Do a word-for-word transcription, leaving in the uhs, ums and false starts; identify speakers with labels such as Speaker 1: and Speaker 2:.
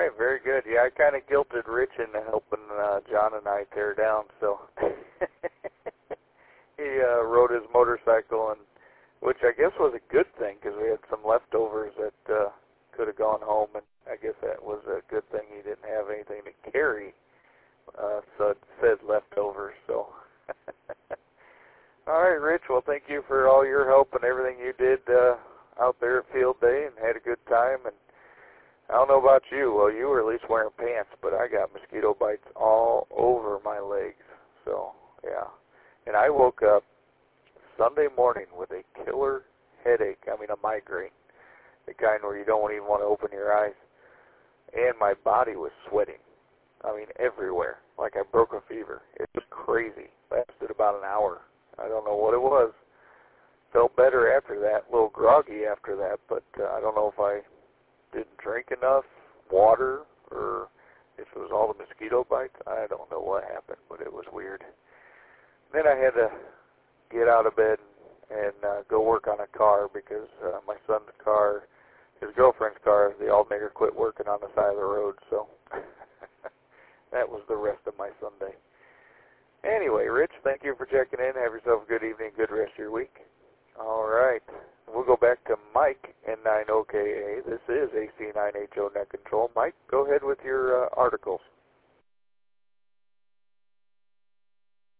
Speaker 1: right, very good. Yeah, I kind of guilted Rich into helping uh, John and I tear down, so he uh, rode his motorcycle, and which I guess was a good thing because we had some leftovers that uh, could have gone home, and I guess that was a good thing he didn't have anything to carry, uh, said, said leftovers, so. All right, Rich, well, thank you for all your help and everything you did uh, out there at field day and had a good time. And I don't know about you. Well, you were at least wearing pants, but I got mosquito bites all over my legs. So, yeah. And I woke up Sunday morning with a killer headache, I mean a migraine, the kind where you don't even want to open your eyes. And my body was sweating, I mean everywhere, like I broke a fever. It was crazy. Lasted about an hour. I don't know what it was. Felt better after that, a little groggy after that, but uh, I don't know if I didn't drink enough water or if it was all the mosquito bites. I don't know what happened, but it was weird. Then I had to get out of bed and uh, go work on a car because uh, my son's car, his girlfriend's car, the alternator quit working on the side of the road, so that was the rest of my Sunday. Anyway, Rich, thank you for checking in. Have yourself a good evening, good rest of your week. All right. We'll go back to Mike, N nine O K A. This is A C nine H O Net Control. Mike, go ahead with your uh, articles.